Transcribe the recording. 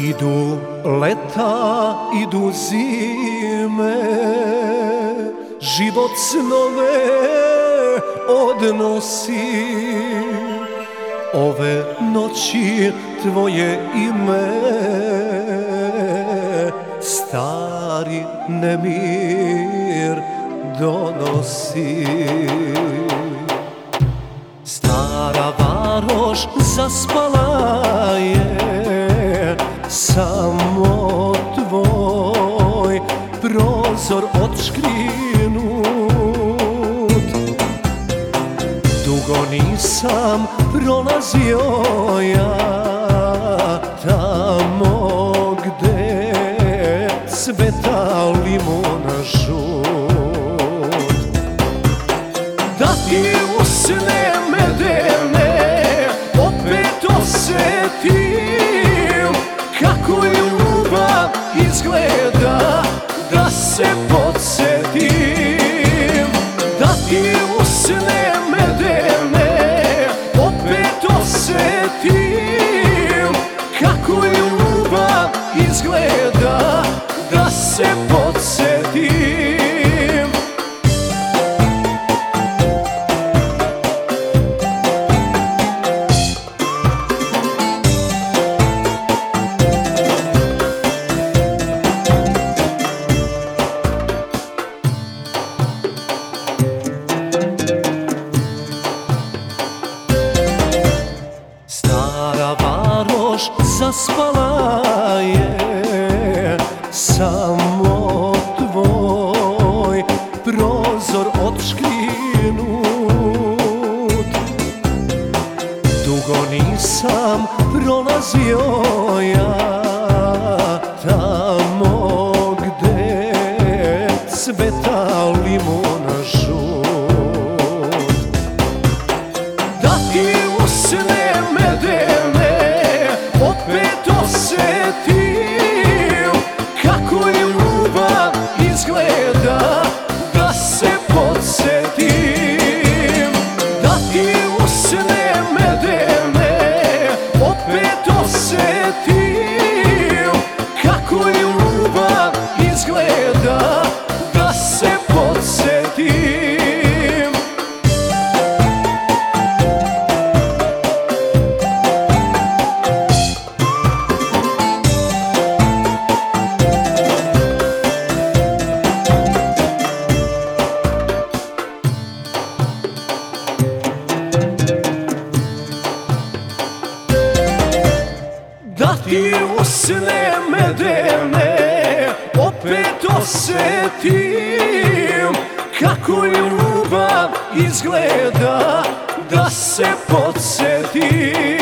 Idu leta, idu zime, život snove odnosi. Ove noći tvoje ime stari nemir donosi. Stara varoš zaspala je, samo tvoj prozor odškrinut. Dugo nisam prolazio ja tamo gde cveta limun žut. Da ti usne medene opet osetim kako ljubav izgleda, da se podsjetim. Da ti usne medene opet osetim kako ljubav izgleda, da se podsjetim. Zaspala je, samo tvoj prozor odškrinut. Dugo nisam prolazio ja tamo gde cveta limun žut. Da ti usne medene opet osetim kako ljubav izgleda, da se podsjetim. Da ti usne medene opet osetim kako ljubav izgleda, da se podsjetim. Da ti usne medene opet osetim kako ljubav izgleda, da se podsjetim.